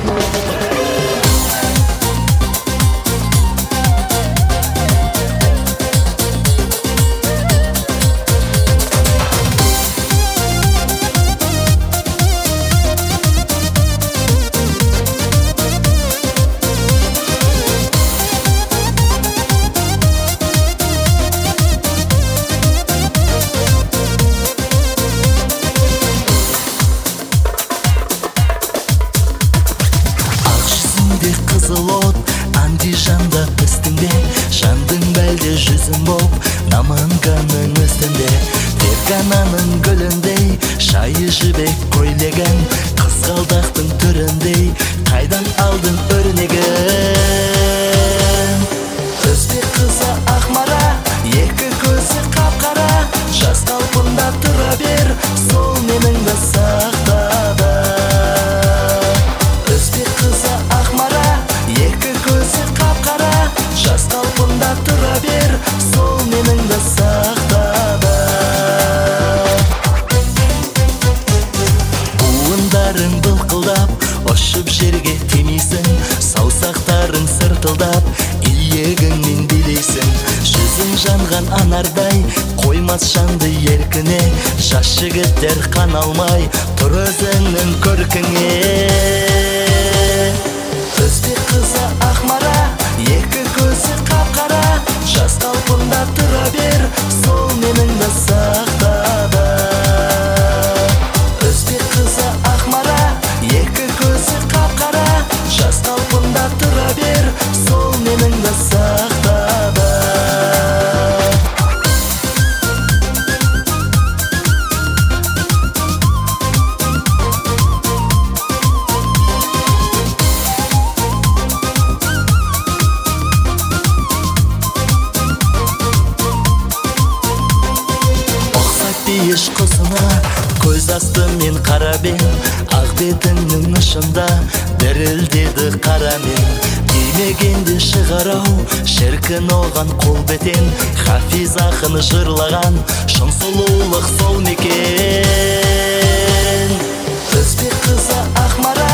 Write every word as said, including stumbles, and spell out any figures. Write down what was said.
Кызыл от Андижанда үстүндө, жандың бәлде жүзүн боп Наманганның үстүндө, Фергананын көлүндөй Шайы жибек көйлөгөн кызгалдактын төрүндөй Кайдан алдың өрнөгөн? Өзбек кызы Акмара, эки көзү капкара, жас калпында тура бер, сол менин да сактада. Өзбек кызы Акмара, эки көзү капкара, жас калпында тура бер, сол менин да сактада. Буындарың былкылдап, ошуп жерге тиймейсиң, саусактарың сыртылдап, ийегиңден билейсиң. Жүзүң жанган анардай, коймас жанды эркине, жаш жигиттер каналмай, тур өзүңнүн көркүңө. Өзбек кызы Акмара, эки көзү капкара, жас калпында тура бер, сол менин да сактада. Өзбек кызы Акмара, эки көзү капкара, жас калпында тура бер, сол менин да сактада. Иш кызына көз асты мен кара бен, ак бетиңнин ышында дерилдеди кара мен. Тиймегенди шыгарау, шеркин оган кол бетен, Хафиз акын жырлаган, шын сулуулук сол мекен. Өзбек кызы Акмара,